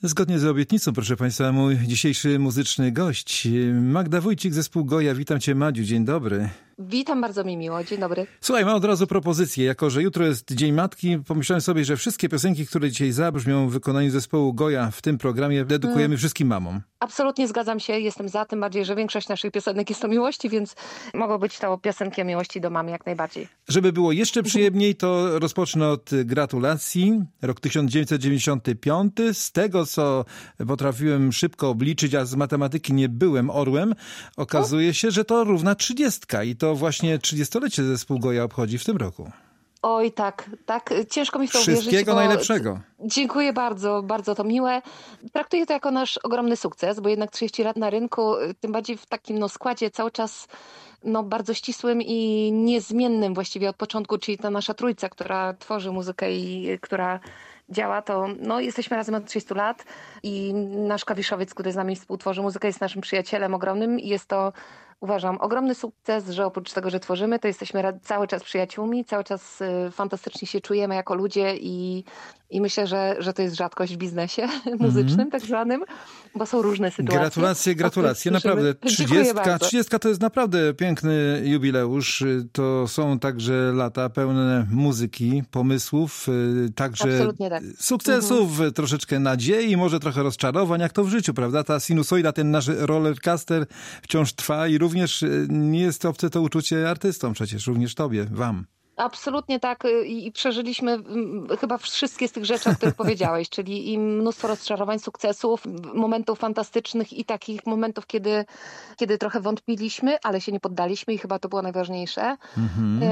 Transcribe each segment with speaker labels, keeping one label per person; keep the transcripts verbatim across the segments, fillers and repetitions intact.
Speaker 1: Zgodnie z obietnicą, proszę Państwa, mój dzisiejszy muzyczny gość, Magda Wójcik, zespół Goja. Witam Cię, Madziu, dzień dobry.
Speaker 2: Witam, bardzo mi miło, dzień dobry.
Speaker 1: Słuchaj, mam od razu propozycję. Jako że jutro jest Dzień Matki, pomyślałem sobie, że wszystkie piosenki, które dzisiaj zabrzmią w wykonaniu zespołu Goja w tym programie, dedykujemy hmm. wszystkim mamom.
Speaker 2: Absolutnie zgadzam się, jestem za, tym bardziej, że większość naszych piosenek jest o miłości, więc mogą być to piosenki o miłości do mamy jak najbardziej.
Speaker 1: Żeby było jeszcze przyjemniej, to rozpocznę od gratulacji. Rok tysiąc dziewięćset dziewięćdziesiąty piąty. Z tego, co potrafiłem szybko obliczyć, a z matematyki nie byłem orłem, okazuje się, że to równa trzydziestka i to właśnie trzydziestolecie zespół Goja obchodzi w tym roku.
Speaker 2: Oj, tak, tak. Ciężko mi w to uwierzyć.
Speaker 1: Wszystkiego najlepszego.
Speaker 2: Dziękuję bardzo, bardzo to miłe. Traktuję to jako nasz ogromny sukces, bo jednak trzydzieści lat na rynku, tym bardziej w takim no, składzie cały czas no, bardzo ścisłym i niezmiennym właściwie od początku, czyli ta nasza trójca, która tworzy muzykę i która działa, to no, jesteśmy razem od trzydziestu lat i nasz klawiszowiec, który z nami współtworzy muzykę, jest naszym przyjacielem ogromnym i jest to, uważam, ogromny sukces, że oprócz tego, że tworzymy, to jesteśmy cały czas przyjaciółmi, cały czas y, fantastycznie się czujemy jako ludzie i, i myślę, że, że to jest rzadkość w biznesie muzycznym mm. tak zwanym, bo są różne sytuacje.
Speaker 1: Gratulacje, gratulacje. Naprawdę, trzydziestka, trzydziestka to jest naprawdę piękny jubileusz. To są także lata pełne muzyki, pomysłów, także
Speaker 2: tak.
Speaker 1: sukcesów,
Speaker 2: mhm.
Speaker 1: troszeczkę nadziei, może trochę rozczarowań, jak to w życiu, prawda? Ta sinusoida, ten nasz rollercoaster wciąż trwa i również nie jest obce to uczucie artystom przecież, również tobie, wam.
Speaker 2: Absolutnie tak i przeżyliśmy chyba wszystkie z tych rzeczy, o których powiedziałeś, czyli i mnóstwo rozczarowań, sukcesów, momentów fantastycznych i takich momentów, kiedy, kiedy trochę wątpiliśmy, ale się nie poddaliśmy i chyba to było najważniejsze. Mhm.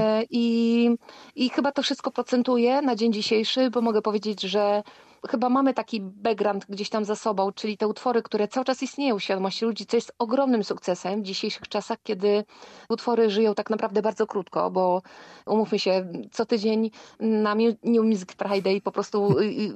Speaker 2: I, I chyba to wszystko procentuje na dzień dzisiejszy, bo mogę powiedzieć, że chyba mamy taki background gdzieś tam za sobą, czyli te utwory, które cały czas istnieją w świadomości ludzi, co jest ogromnym sukcesem w dzisiejszych czasach, kiedy utwory żyją tak naprawdę bardzo krótko, bo umówmy się, co tydzień na New Music Friday po prostu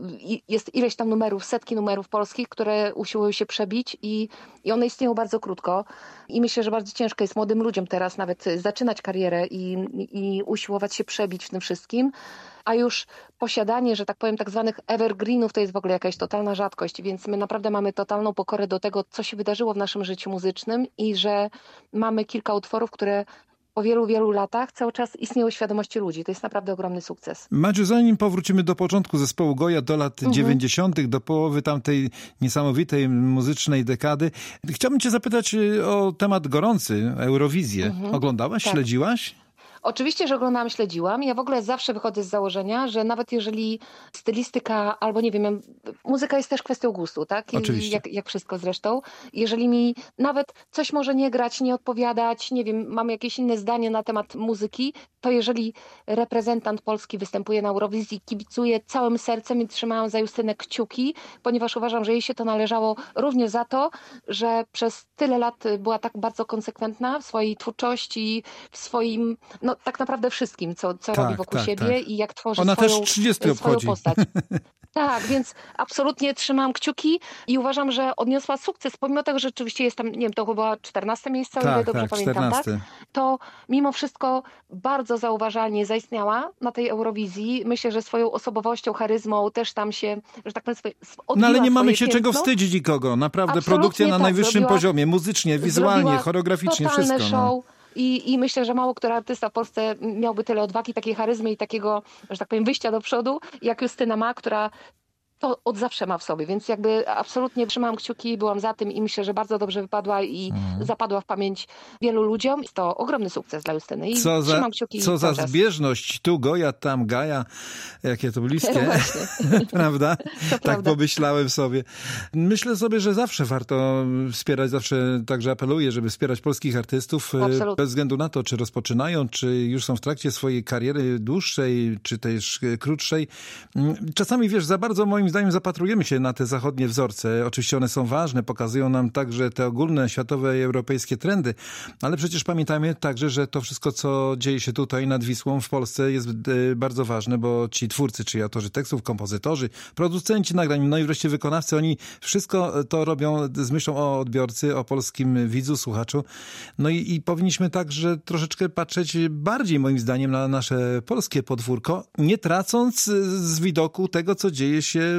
Speaker 2: jest ileś tam numerów, setki numerów polskich, które usiłują się przebić i, i one istnieją bardzo krótko. I myślę, że bardzo ciężko jest młodym ludziom teraz nawet zaczynać karierę i, i usiłować się przebić w tym wszystkim. A już posiadanie, że tak powiem, tak zwanych evergreenów to jest w ogóle jakaś totalna rzadkość, więc my naprawdę mamy totalną pokorę do tego, co się wydarzyło w naszym życiu muzycznym i że mamy kilka utworów, które po wielu, wielu latach cały czas istnieją w świadomości ludzi. To jest naprawdę ogromny sukces.
Speaker 1: Madziu, zanim powrócimy do początku zespołu Goja, do lat mhm. dziewięćdziesiątych, do połowy tamtej niesamowitej muzycznej dekady, chciałbym cię zapytać o temat gorący, Eurowizję. Mhm. Oglądałaś, tak. Śledziłaś?
Speaker 2: Oczywiście, że oglądałam, śledziłam. Ja w ogóle zawsze wychodzę z założenia, że nawet jeżeli stylistyka albo nie wiem, muzyka jest też kwestią gustu, tak? I
Speaker 1: Oczywiście.
Speaker 2: Jak, jak wszystko zresztą. Jeżeli mi nawet coś może nie grać, nie odpowiadać, nie wiem, mam jakieś inne zdanie na temat muzyki, to jeżeli reprezentant Polski występuje na Eurowizji, kibicuję całym sercem i trzymałam za Justynę kciuki, ponieważ uważam, że jej się to należało również za to, że przez tyle lat była tak bardzo konsekwentna w swojej twórczości, w swoim, no tak naprawdę wszystkim, co, co
Speaker 1: tak,
Speaker 2: robi wokół
Speaker 1: tak,
Speaker 2: siebie
Speaker 1: tak.
Speaker 2: i jak tworzy
Speaker 1: Ona
Speaker 2: swoją,
Speaker 1: też trzydziestkę
Speaker 2: swoją
Speaker 1: obchodzi.
Speaker 2: postać. Tak, więc absolutnie trzymam kciuki i uważam, że odniosła sukces, pomimo tego, że rzeczywiście jest tam, nie wiem, to chyba czternaste miejsce, o ile
Speaker 1: tak,
Speaker 2: dobrze
Speaker 1: tak,
Speaker 2: pamiętam,
Speaker 1: czternaste.
Speaker 2: tak? To mimo wszystko bardzo zauważalnie zaistniała na tej Eurowizji. Myślę, że swoją osobowością, charyzmą też tam się, że tak powiem, swoje,
Speaker 1: no ale nie mamy się
Speaker 2: piętno.
Speaker 1: czego wstydzić nikogo. Naprawdę
Speaker 2: absolutnie
Speaker 1: produkcja na
Speaker 2: tak,
Speaker 1: najwyższym poziomie, muzycznie, wizualnie, choreograficznie, wszystko.
Speaker 2: Show. No. I, I myślę, że mało który artysta w Polsce miałby tyle odwagi, takiej charyzmy i takiego, że tak powiem, wyjścia do przodu, jak Justyna ma, która to od zawsze ma w sobie, więc jakby absolutnie trzymałam kciuki, byłam za tym i myślę, że bardzo dobrze wypadła i mm. zapadła w pamięć wielu ludziom. Jest to ogromny sukces dla Justyny i
Speaker 1: co
Speaker 2: trzymam
Speaker 1: za,
Speaker 2: kciuki.
Speaker 1: Co za
Speaker 2: czas.
Speaker 1: zbieżność, tu Goja, tam Gaja, jakie to bliskie,
Speaker 2: no
Speaker 1: prawda?
Speaker 2: To
Speaker 1: tak
Speaker 2: prawda.
Speaker 1: pomyślałem sobie. Myślę sobie, że zawsze warto wspierać, zawsze także apeluję, żeby wspierać polskich artystów,
Speaker 2: Absolutnie.
Speaker 1: bez względu na to, czy rozpoczynają, czy już są w trakcie swojej kariery dłuższej, czy też krótszej. Czasami, wiesz, za bardzo moim zdaniem zapatrujemy się na te zachodnie wzorce. Oczywiście one są ważne, pokazują nam także te ogólne światowe i europejskie trendy, ale przecież pamiętajmy także, że to wszystko, co dzieje się tutaj nad Wisłą w Polsce jest bardzo ważne, bo ci twórcy, czyli autorzy tekstów, kompozytorzy, producenci nagrań, no i wreszcie wykonawcy, oni wszystko to robią z myślą o odbiorcy, o polskim widzu, słuchaczu. No i, i powinniśmy także troszeczkę patrzeć bardziej, moim zdaniem, na nasze polskie podwórko, nie tracąc z widoku tego, co dzieje się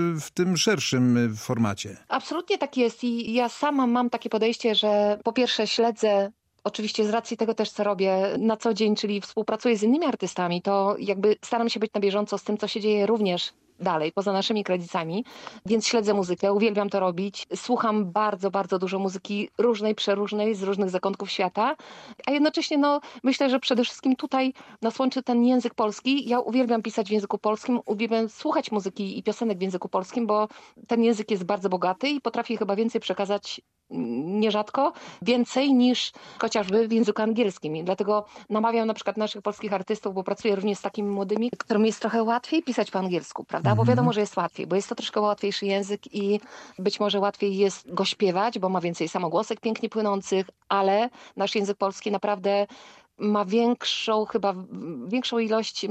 Speaker 1: w tym szerszym formacie.
Speaker 2: Absolutnie tak jest i ja sama mam takie podejście, że po pierwsze śledzę, oczywiście z racji tego też, co robię na co dzień, czyli współpracuję z innymi artystami, to jakby staram się być na bieżąco z tym, co się dzieje również dalej, poza naszymi kredytami, więc śledzę muzykę, uwielbiam to robić. Słucham bardzo, bardzo dużo muzyki różnej, przeróżnej, z różnych zakątków świata, a jednocześnie no, myślę, że przede wszystkim tutaj nas łączy ten język polski. Ja uwielbiam pisać w języku polskim, uwielbiam słuchać muzyki i piosenek w języku polskim, bo ten język jest bardzo bogaty i potrafi chyba więcej przekazać nierzadko, więcej niż chociażby w języku angielskim. I dlatego namawiam na przykład naszych polskich artystów, bo pracuję również z takimi młodymi, którym jest trochę łatwiej pisać po angielsku, prawda? Mm-hmm. Bo wiadomo, że jest łatwiej, bo jest to troszkę łatwiejszy język i być może łatwiej jest go śpiewać, bo ma więcej samogłosek pięknie płynących, ale nasz język polski naprawdę ma większą, chyba większą ilość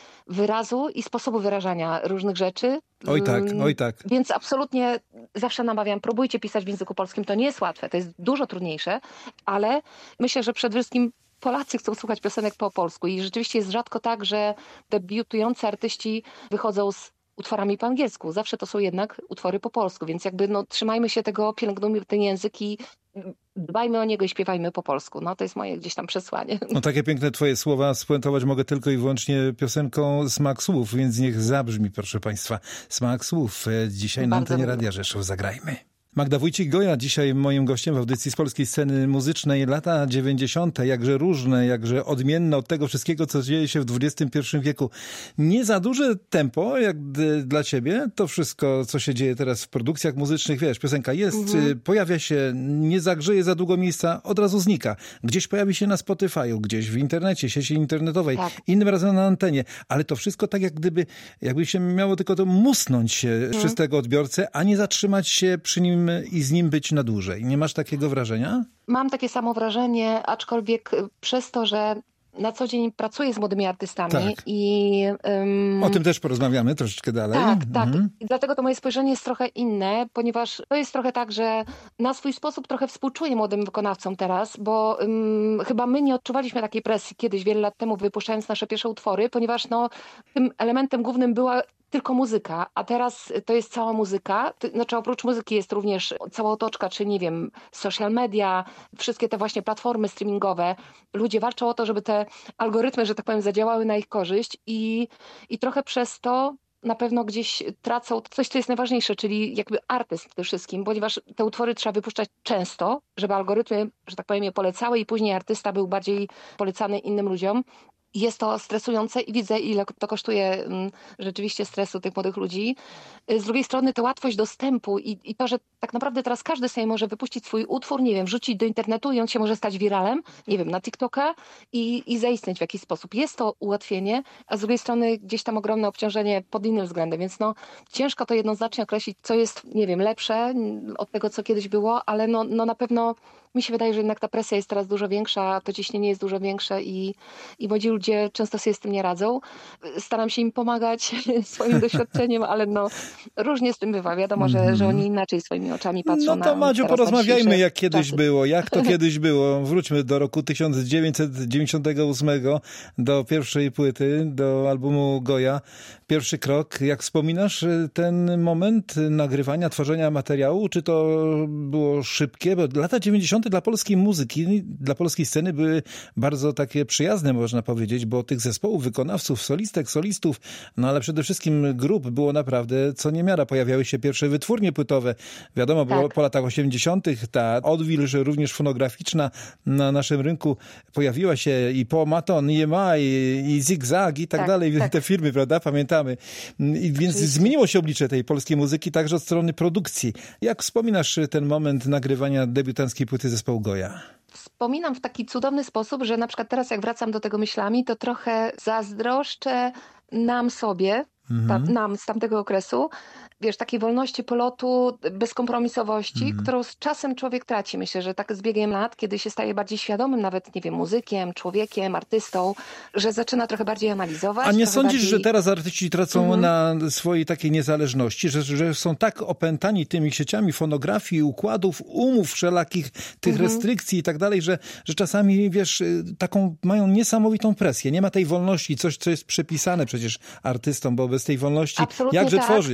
Speaker 2: wyrazu i sposobu wyrażania różnych rzeczy.
Speaker 1: Oj tak, oj tak.
Speaker 2: Więc absolutnie zawsze namawiam, próbujcie pisać w języku polskim. To nie jest łatwe, to jest dużo trudniejsze, ale myślę, że przede wszystkim Polacy chcą słuchać piosenek po polsku i rzeczywiście jest rzadko tak, że debiutujący artyści wychodzą z utworami po angielsku. Zawsze to są jednak utwory po polsku, więc jakby no, trzymajmy się tego, pielęgnujmy ten język i dbajmy o niego i śpiewajmy po polsku. No to jest moje gdzieś tam przesłanie.
Speaker 1: No takie piękne twoje słowa spuentować mogę tylko i wyłącznie piosenką Smak Słów, więc niech zabrzmi, proszę państwa, Smak Słów. Dzisiaj na antenie Radia Rzeszów. Zagrajmy. Magda Wójcik-Goja dzisiaj moim gościem w audycji z polskiej sceny muzycznej. Lata dziewięćdziesiąte, jakże różne, jakże odmienne od tego wszystkiego, co dzieje się w dwudziestym pierwszym wieku. Nie za duże tempo, jak dla ciebie, to wszystko, co się dzieje teraz w produkcjach muzycznych, wiesz, piosenka jest, mhm. pojawia się, nie zagrzeje za długo miejsca, od razu znika. Gdzieś pojawi się na Spotify'u, gdzieś w internecie, sieci internetowej, tak. Innym razem na antenie, ale to wszystko tak jak gdyby, jakby się miało tylko to musnąć się mhm. przez tego odbiorcę, a nie zatrzymać się przy nim i z nim być na dłużej. Nie masz takiego wrażenia?
Speaker 2: Mam takie samo wrażenie, aczkolwiek przez to, że na co dzień pracuję z młodymi artystami
Speaker 1: tak.
Speaker 2: i... Um,
Speaker 1: o tym też porozmawiamy troszeczkę dalej.
Speaker 2: Tak, tak.
Speaker 1: Mhm.
Speaker 2: I dlatego to moje spojrzenie jest trochę inne, ponieważ to jest trochę tak, że na swój sposób trochę współczuję młodym wykonawcom teraz, bo um, chyba my nie odczuwaliśmy takiej presji kiedyś, wiele lat temu, wypuszczając nasze pierwsze utwory, ponieważ no, tym elementem głównym była tylko muzyka, a teraz to jest cała muzyka. Znaczy oprócz muzyki jest również cała otoczka, czy nie wiem, social media, wszystkie te właśnie platformy streamingowe. Ludzie walczą o to, żeby te algorytmy, że tak powiem, zadziałały na ich korzyść i, i trochę przez to na pewno gdzieś tracą coś, co jest najważniejsze, czyli jakby artyzm w tym wszystkim, ponieważ te utwory trzeba wypuszczać często, żeby algorytmy, że tak powiem, je polecały i później artysta był bardziej polecany innym ludziom. Jest to stresujące i widzę, ile to kosztuje um, rzeczywiście stresu tych młodych ludzi. Z drugiej strony to łatwość dostępu i, i to, że tak naprawdę teraz każdy sobie może wypuścić swój utwór, nie wiem, wrzucić do internetu i on się może stać wiralem, nie wiem, na TikToka i, i zaistnieć w jakiś sposób. Jest to ułatwienie, a z drugiej strony gdzieś tam ogromne obciążenie pod innym względem, więc no ciężko to jednoznacznie określić, co jest, nie wiem, lepsze od tego, co kiedyś było, ale no, no na pewno mi się wydaje, że jednak ta presja jest teraz dużo większa, to ciśnienie jest dużo większe i, i młodzi ludzie często sobie z tym nie radzą. Staram się im pomagać swoim doświadczeniem, ale no różnie z tym bywa. Wiadomo, że, że oni inaczej swoimi oczami patrzą na...
Speaker 1: No to Madziu, porozmawiajmy, jak kiedyś
Speaker 2: czasy.
Speaker 1: było. Jak to kiedyś było? Wróćmy do roku tysiąc dziewięćset dziewięćdziesiątego ósmego, do pierwszej płyty, do albumu Goja. Pierwszy krok. Jak wspominasz ten moment nagrywania, tworzenia materiału? Czy to było szybkie? Bo lata dziewięćdziesiąte dla polskiej muzyki, dla polskiej sceny były bardzo takie przyjazne, można powiedzieć, bo tych zespołów, wykonawców, solistek, solistów, no ale przede wszystkim grup było naprawdę co niemiara. Pojawiały się pierwsze wytwórnie płytowe. Wiadomo, tak. było po latach osiemdziesiątych ta odwilż również fonograficzna na naszym rynku pojawiła się i po Maton, i E M I, i Zigzag i tak, tak dalej. Tak. Te firmy, prawda? Pamiętamy. I więc Oczywiście. Zmieniło się oblicze tej polskiej muzyki także od strony produkcji. Jak wspominasz ten moment nagrywania debiutanckiej płyty zespołu Goja?
Speaker 2: Wspominam w taki cudowny sposób, że na przykład teraz jak wracam do tego myślami, to trochę zazdroszczę nam sobie, mhm. ta, nam z tamtego okresu, wiesz, takiej wolności polotu, bezkompromisowości, mhm. którą z czasem człowiek traci. Myślę, że tak z biegiem lat, kiedy się staje bardziej świadomym, nawet, nie wiem, muzykiem, człowiekiem, artystą, że zaczyna trochę bardziej analizować.
Speaker 1: A nie sądzisz,
Speaker 2: bardziej...
Speaker 1: że teraz artyści tracą mhm. na swojej takiej niezależności, że, że są tak opętani tymi sieciami fonografii, układów, umów wszelakich, tych mhm. restrykcji i tak dalej, że, że czasami, wiesz, taką mają niesamowitą presję. Nie ma tej wolności, coś, co jest przypisane przecież artystom, bo bez tej wolności
Speaker 2: Absolutnie
Speaker 1: jakże
Speaker 2: tak.
Speaker 1: tworzyć?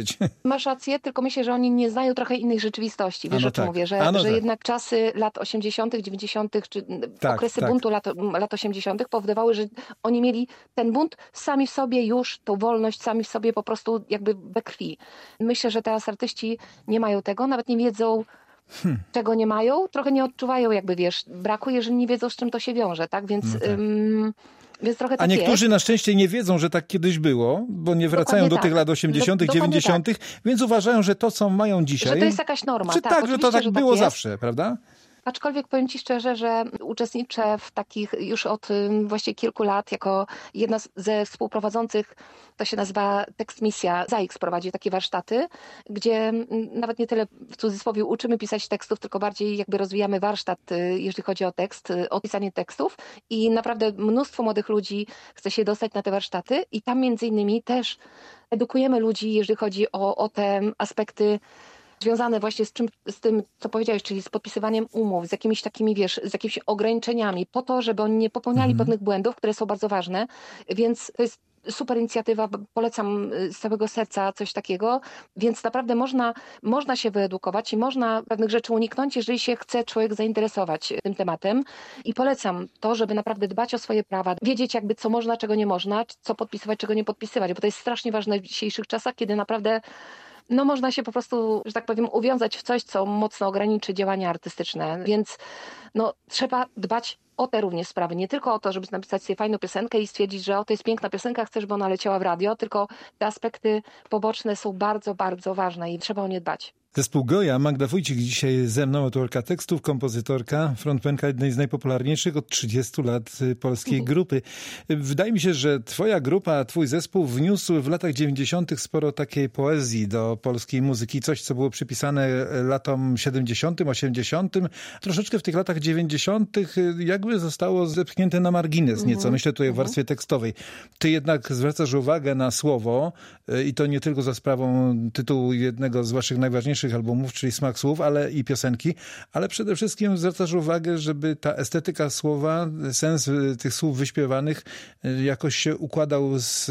Speaker 2: masz rację, tylko myślę, że oni nie znają trochę innej rzeczywistości. Wiesz,
Speaker 1: Ano
Speaker 2: o czym
Speaker 1: tak.
Speaker 2: mówię, że,
Speaker 1: Ano
Speaker 2: że
Speaker 1: tak.
Speaker 2: jednak czasy lat osiemdziesiątych, dziewięćdziesiątych, czy
Speaker 1: Tak,
Speaker 2: okresy
Speaker 1: tak.
Speaker 2: buntu lat, lat osiemdziesiątych powodowały, że oni mieli ten bunt sami w sobie już, tą wolność sami w sobie po prostu jakby we krwi. Myślę, że teraz artyści nie mają tego, nawet nie wiedzą, Hmm. czego nie mają, trochę nie odczuwają jakby, wiesz, braku, jeżeli nie wiedzą, z czym to się wiąże, tak? Więc, no tak. Ym, więc trochę tak
Speaker 1: A niektórzy
Speaker 2: jest.
Speaker 1: na szczęście nie wiedzą, że tak kiedyś było, bo nie wracają
Speaker 2: Dokładnie
Speaker 1: do
Speaker 2: tak.
Speaker 1: tych lat osiemdziesiątych,
Speaker 2: Do,
Speaker 1: dziewięćdziesiątych,
Speaker 2: tak.
Speaker 1: więc uważają, że to, co mają dzisiaj...
Speaker 2: Że to jest jakaś norma.
Speaker 1: Czy
Speaker 2: tak,
Speaker 1: tak, że to tak
Speaker 2: że
Speaker 1: było
Speaker 2: tak
Speaker 1: zawsze, prawda?
Speaker 2: Aczkolwiek powiem ci szczerze, że uczestniczę w takich już od właściwie kilku lat jako jedna ze współprowadzących, to się nazywa Tekst Misja, ZAIKS prowadzi takie warsztaty, gdzie nawet nie tyle w cudzysłowie uczymy pisać tekstów, tylko bardziej jakby rozwijamy warsztat, jeżeli chodzi o tekst, o pisanie tekstów i naprawdę mnóstwo młodych ludzi chce się dostać na te warsztaty i tam między innymi też edukujemy ludzi, jeżeli chodzi o, o te aspekty związane właśnie z, czym, z tym, co powiedziałeś, czyli z podpisywaniem umów, z jakimiś takimi, wiesz, z jakimiś ograniczeniami, po to, żeby oni nie popełniali mhm. pewnych błędów, które są bardzo ważne. Więc to jest super inicjatywa, polecam z całego serca coś takiego, więc naprawdę można, można się wyedukować i można pewnych rzeczy uniknąć, jeżeli się chce człowiek zainteresować tym tematem i polecam to, żeby naprawdę dbać o swoje prawa, wiedzieć jakby co można, czego nie można, co podpisywać, czego nie podpisywać, bo to jest strasznie ważne w dzisiejszych czasach, kiedy naprawdę no można się po prostu, że tak powiem, uwiązać w coś, co mocno ograniczy działania artystyczne, więc no, trzeba dbać o te również sprawy. Nie tylko o to, żeby napisać sobie fajną piosenkę i stwierdzić, że o, to jest piękna piosenka, chcę, żeby ona leciała w radio, tylko te aspekty poboczne są bardzo, bardzo ważne i trzeba o nie dbać.
Speaker 1: Zespół Goja, Magda Wójcik dzisiaj ze mną, autorka tekstów, kompozytorka, frontmenka jednej z najpopularniejszych od trzydziestu lat polskiej grupy. Wydaje mi się, że twoja grupa, twój zespół wniósł w latach dziewięćdziesiątych sporo takiej poezji do polskiej muzyki, coś, co było przypisane latom siedemdziesiątym, osiemdziesiątym. Troszeczkę w tych latach dziewięćdziesiątych jakby zostało zepchnięte na margines nieco, mm-hmm. myślę tutaj o warstwie tekstowej. Ty jednak zwracasz uwagę na słowo i to nie tylko za sprawą tytułu jednego z waszych najważniejszych albumów, czyli Smak Słów, ale i piosenki, ale przede wszystkim zwracasz uwagę, żeby ta estetyka słowa, sens tych słów wyśpiewanych jakoś się układał z,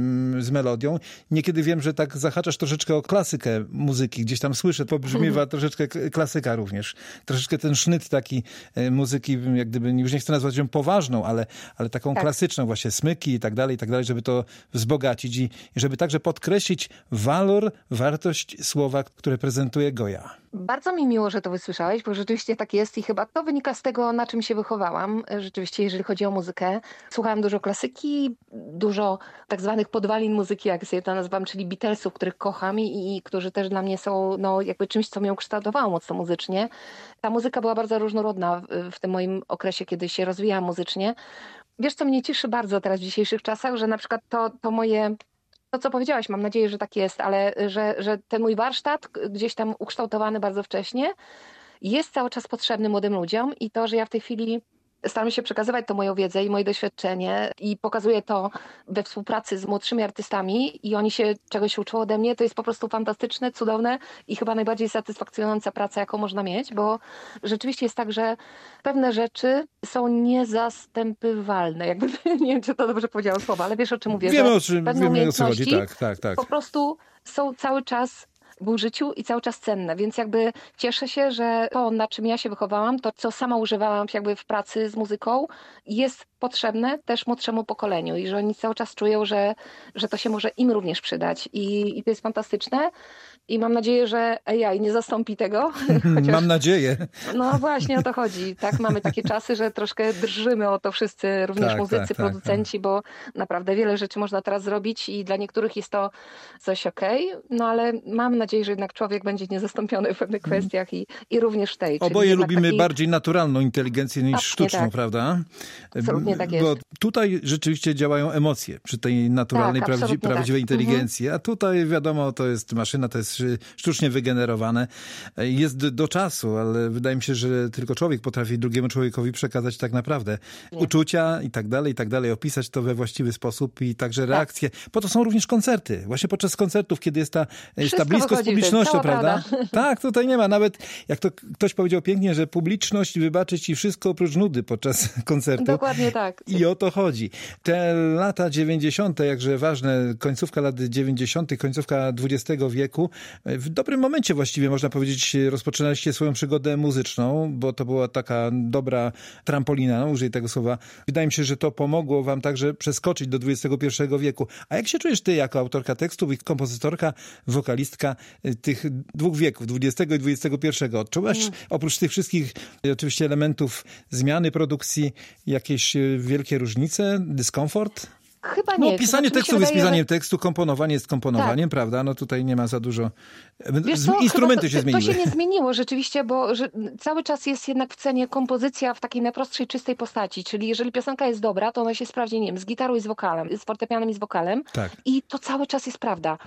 Speaker 1: z melodią. Niekiedy wiem, że tak zahaczasz troszeczkę o klasykę muzyki, gdzieś tam słyszę, pobrzmiewa mm. troszeczkę klasyka również. Troszeczkę ten sznyt taki muzyki, jak gdyby, już nie chcę nazwać ją poważną, ale, ale taką tak. klasyczną, właśnie smyki i tak dalej, i tak dalej, żeby to wzbogacić i, i żeby także podkreślić walor, wartość słowa, które prezentuje Goja.
Speaker 2: Bardzo mi miło, że to wysłyszałeś, bo rzeczywiście tak jest i chyba to wynika z tego, na czym się wychowałam. Rzeczywiście, jeżeli chodzi o muzykę. Słuchałam dużo klasyki, dużo tak zwanych podwalin muzyki, jak sobie to nazywam, czyli Beatlesów, których kocham i, i którzy też dla mnie są no, jakby czymś, co mnie ukształtowało mocno muzycznie. Ta muzyka była bardzo różnorodna w, w tym moim okresie, kiedy się rozwijałam muzycznie. Wiesz, co mnie cieszy bardzo teraz w dzisiejszych czasach, że na przykład to, to moje... To, co powiedziałaś, mam nadzieję, że tak jest, ale że, że ten mój warsztat, gdzieś tam ukształtowany bardzo wcześnie, jest cały czas potrzebny młodym ludziom i to, że ja w tej chwili staram się przekazywać tą moją wiedzę i moje doświadczenie i pokazuję to we współpracy z młodszymi artystami i oni się czegoś uczą ode mnie, to jest po prostu fantastyczne, cudowne i chyba najbardziej satysfakcjonująca praca, jaką można mieć, bo rzeczywiście jest tak, że pewne rzeczy są niezastępywalne. Jakby, nie wiem, czy to dobrze powiedziałam słowa, ale wiesz, o czym mówię.
Speaker 1: Wiemy,
Speaker 2: że
Speaker 1: o czym,
Speaker 2: pewne
Speaker 1: wiemy,
Speaker 2: umiejętności
Speaker 1: o co chodzi. Tak, tak, tak.
Speaker 2: po prostu są cały czas w użyciu i cały czas cenne, więc jakby cieszę się, że to, na czym ja się wychowałam, to, co sama używałam jakby w pracy z muzyką, jest potrzebne też młodszemu pokoleniu i że oni cały czas czują, że, że to się może im również przydać i, i to jest fantastyczne i mam nadzieję, że A I nie zastąpi tego.
Speaker 1: Chociaż, mam nadzieję.
Speaker 2: No właśnie o to chodzi. Tak, mamy takie czasy, że troszkę drżymy o to wszyscy, również
Speaker 1: tak,
Speaker 2: muzycy,
Speaker 1: tak,
Speaker 2: producenci,
Speaker 1: tak.
Speaker 2: bo naprawdę wiele rzeczy można teraz zrobić i dla niektórych jest to coś okej, okay, no ale mam nadzieję, że jednak człowiek będzie niezastąpiony w pewnych kwestiach i, i również w tej.
Speaker 1: Oboje lubimy
Speaker 2: taki...
Speaker 1: bardziej naturalną inteligencję niż Absolutnie sztuczną,
Speaker 2: tak.
Speaker 1: prawda?
Speaker 2: Absolutnie tak jest.
Speaker 1: Bo tutaj rzeczywiście działają emocje przy tej naturalnej,
Speaker 2: tak,
Speaker 1: prawdzi- prawdziwej
Speaker 2: tak.
Speaker 1: inteligencji,
Speaker 2: mhm.
Speaker 1: a tutaj wiadomo, to jest maszyna, to jest sztucznie wygenerowane. Jest do, do czasu, ale wydaje mi się, że tylko człowiek potrafi drugiemu człowiekowi przekazać tak naprawdę Nie. uczucia i tak dalej, i tak dalej, opisać to we właściwy sposób i także reakcje. Tak. Po to są również koncerty. Właśnie podczas koncertów, kiedy jest ta, jest ta bliskość z publicznością, prawda?
Speaker 2: prawda?
Speaker 1: Tak, tutaj nie ma. Nawet jak to ktoś powiedział pięknie, że publiczność wybaczy ci wszystko oprócz nudy podczas koncertu.
Speaker 2: Dokładnie tak.
Speaker 1: I o to chodzi. Te lata dziewięćdziesiąte, jakże ważne, końcówka lat dziewięćdziesiątych, końcówka dwudziestego wieku, w dobrym momencie właściwie, można powiedzieć, rozpoczynaliście swoją przygodę muzyczną, bo to była taka dobra trampolina, no, użyję tego słowa. Wydaje mi się, że to pomogło wam także przeskoczyć do dwudziestego pierwszego wieku. A jak się czujesz ty jako autorka tekstów i kompozytorka, wokalistka tych dwóch wieków, dwudziestego i dwudziestego pierwszego? Odczuwasz mm. oprócz tych wszystkich oczywiście elementów zmiany produkcji jakieś wielkie różnice, dyskomfort?
Speaker 2: Chyba nie.
Speaker 1: No, pisanie
Speaker 2: znaczy,
Speaker 1: tekstów jest
Speaker 2: wydaje,
Speaker 1: pisaniem
Speaker 2: że...
Speaker 1: tekstu, komponowanie jest komponowaniem, tak. prawda? No tutaj nie ma za dużo...
Speaker 2: Wiesz co,
Speaker 1: instrumenty
Speaker 2: to,
Speaker 1: się zmieniły.
Speaker 2: To się nie zmieniło rzeczywiście, bo że cały czas jest jednak w cenie kompozycja w takiej najprostszej, czystej postaci. Czyli jeżeli piosenka jest dobra, to ona się sprawdzi, nie wiem, z gitarą i z wokalem, z fortepianem i z wokalem.
Speaker 1: Tak.
Speaker 2: I to cały czas jest prawda.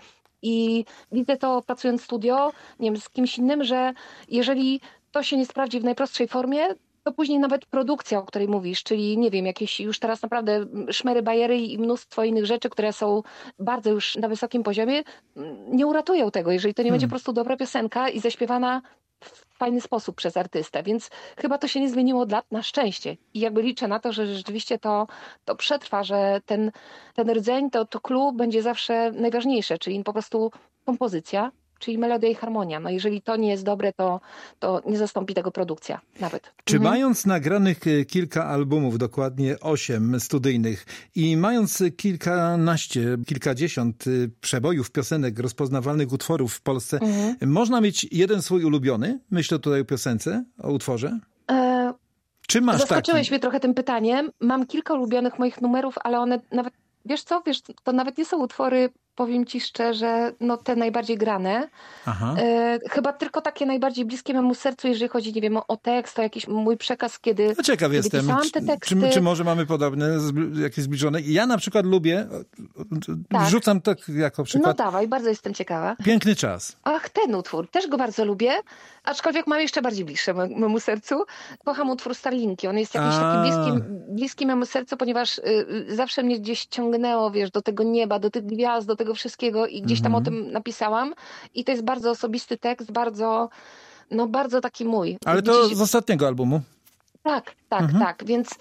Speaker 2: I widzę to pracując w studio, nie wiem, z kimś innym, że jeżeli to się nie sprawdzi w najprostszej formie, to później nawet produkcja, o której mówisz, czyli nie wiem, jakieś już teraz naprawdę szmery, bajery i mnóstwo innych rzeczy, które są bardzo już na wysokim poziomie, nie uratują tego, jeżeli to nie hmm. będzie po prostu dobra piosenka i zaśpiewana w fajny sposób przez artystę, więc chyba to się nie zmieniło od lat, na szczęście. I jakby liczę na to, że rzeczywiście to, to przetrwa, że ten, ten rdzeń, to, to clue będzie zawsze najważniejsze, czyli po prostu kompozycja, czyli melodia i harmonia. No jeżeli to nie jest dobre, to, to nie zastąpi tego produkcja nawet.
Speaker 1: Czy
Speaker 2: mhm.
Speaker 1: mając nagranych kilka albumów, dokładnie osiem studyjnych i mając kilkanaście, kilkadziesiąt przebojów, piosenek, rozpoznawalnych utworów w Polsce, mhm. można mieć jeden swój ulubiony? Myślę tutaj o piosence, o utworze. E... Czy masz taki?
Speaker 2: Zaskoczyłeś mnie trochę tym pytaniem. Mam kilka ulubionych moich numerów, ale one nawet, wiesz co, wiesz, to nawet nie są utwory, powiem ci szczerze, no te najbardziej grane. Aha. E, chyba tylko takie najbardziej bliskie memu sercu, jeżeli chodzi, nie wiem, o, o tekst, o jakiś mój przekaz, kiedy,
Speaker 1: no ciekaw
Speaker 2: kiedy
Speaker 1: jestem,
Speaker 2: pisałam te teksty.
Speaker 1: Czy, czy może mamy podobne, jakieś zbliżone? Ja na przykład lubię, tak. wrzucam tak jako przykład.
Speaker 2: No dawaj, bardzo jestem ciekawa.
Speaker 1: Piękny czas.
Speaker 2: Ach, ten utwór, też go bardzo lubię, aczkolwiek mam jeszcze bardziej bliższe memu sercu. Kocham utwór Starlinki, on jest jakiś A. taki bliski, bliski memu sercu, ponieważ y, zawsze mnie gdzieś ciągnęło, wiesz, do tego nieba, do tych gwiazd, do tego wszystkiego i gdzieś tam mm-hmm. o tym napisałam i to jest bardzo osobisty tekst, bardzo, no bardzo taki mój.
Speaker 1: Ale to gdzieś... z ostatniego albumu?
Speaker 2: Tak, tak, mm-hmm. tak, więc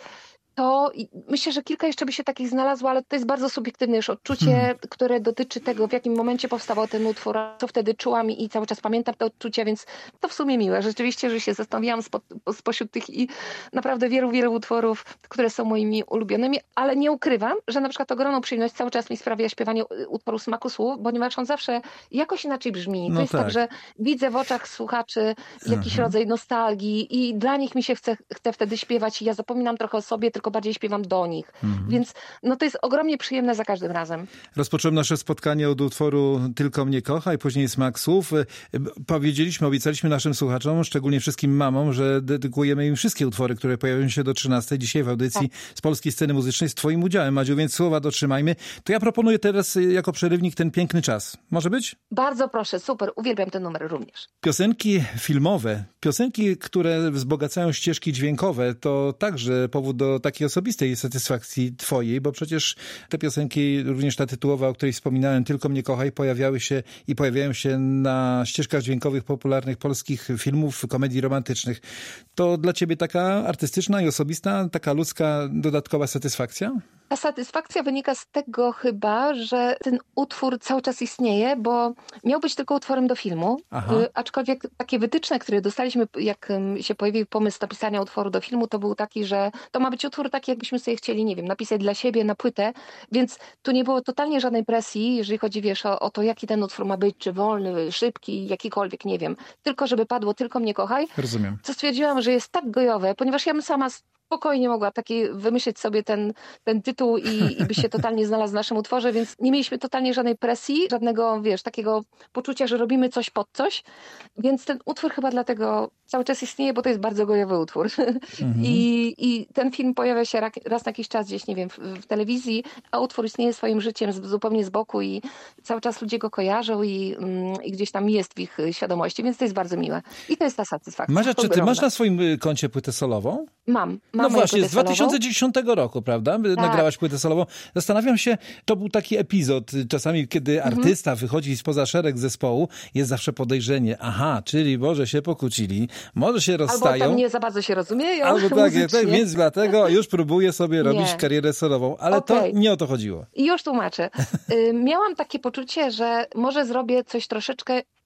Speaker 2: to myślę, że kilka jeszcze by się takich znalazło, ale to jest bardzo subiektywne już odczucie, hmm. które dotyczy tego, w jakim momencie powstawał ten utwór, co wtedy czułam i cały czas pamiętam te odczucia, więc to w sumie miłe. Rzeczywiście, że się zastanawiałam spo, spośród tych i naprawdę wielu, wielu utworów, które są moimi ulubionymi, ale nie ukrywam, że na przykład ogromną przyjemność cały czas mi sprawia śpiewanie utworu Smaku Słów, ponieważ on zawsze jakoś inaczej brzmi. To no jest tak. tak, że widzę w oczach słuchaczy jakiś mhm. rodzaj nostalgii i dla nich mi się chce, chce wtedy śpiewać i ja zapominam trochę o sobie, tylko bardziej śpiewam do nich. Mhm. Więc no to jest ogromnie przyjemne za każdym razem.
Speaker 1: Rozpocząłem nasze spotkanie od utworu Tylko mnie kochaj, później Smak Słów. Powiedzieliśmy, obiecaliśmy naszym słuchaczom, szczególnie wszystkim mamom, że dedykujemy im wszystkie utwory, które pojawią się do trzynastej dzisiaj w audycji tak. z Polskiej Sceny Muzycznej z twoim udziałem, Madziu, więc słowa dotrzymajmy. To ja proponuję teraz jako przerywnik ten Piękny czas. Może być?
Speaker 2: Bardzo proszę, super. Uwielbiam ten numer również.
Speaker 1: Piosenki filmowe, piosenki, które wzbogacają ścieżki dźwiękowe, to także powód do takiej osobistej satysfakcji twojej, bo przecież te piosenki, również ta tytułowa, o której wspominałem, Tylko mnie kochaj, pojawiały się i pojawiają się na ścieżkach dźwiękowych popularnych polskich filmów, komedii romantycznych. To dla ciebie taka artystyczna i osobista, taka ludzka, dodatkowa satysfakcja?
Speaker 2: Ta satysfakcja wynika z tego chyba, że ten utwór cały czas istnieje, bo miał być tylko utworem do filmu, Aha. aczkolwiek takie wytyczne, które dostaliśmy, jak się pojawił pomysł napisania utworu do filmu, to był taki, że to ma być utwór taki, jakbyśmy sobie chcieli, nie wiem, napisać dla siebie na płytę, więc tu nie było totalnie żadnej presji, jeżeli chodzi, wiesz, o, o to, jaki ten utwór ma być, czy wolny, szybki, jakikolwiek, nie wiem, tylko żeby padło Tylko mnie kochaj.
Speaker 1: Rozumiem.
Speaker 2: Co stwierdziłam, że jest tak gojowe, ponieważ ja bym sama spokojnie mogła taki wymyślić sobie ten, ten tytuł i, i by się totalnie znalazł w naszym utworze, więc nie mieliśmy totalnie żadnej presji, żadnego, wiesz, takiego poczucia, że robimy coś pod coś, więc ten utwór chyba dlatego cały czas istnieje, bo to jest bardzo gojowy utwór. Mhm. I, I ten film pojawia się raz na jakiś czas gdzieś, nie wiem, w, w telewizji, a utwór istnieje swoim życiem z, zupełnie z boku i cały czas ludzie go kojarzą i, mm, i gdzieś tam jest w ich świadomości, więc to jest bardzo miłe. I to jest ta satysfakcja.
Speaker 1: Masz, czy ty masz na swoim koncie płytę solową?
Speaker 2: Mam.
Speaker 1: No właśnie, z dwa tysiące dziesiątego roku, prawda? Tak. Nagrałaś płytę solową. Zastanawiam się, to był taki epizod, czasami kiedy mhm. artysta wychodzi spoza szereg zespołu, jest zawsze podejrzenie, aha, czyli może się pokłócili, może się rozstają.
Speaker 2: Albo tam nie za bardzo się rozumieją.
Speaker 1: Albo tak, tak, więc dlatego już próbuję sobie robić nie. karierę solową, ale okay. to nie o to chodziło.
Speaker 2: I już tłumaczę. Miałam takie poczucie, że może zrobię coś troszeczkę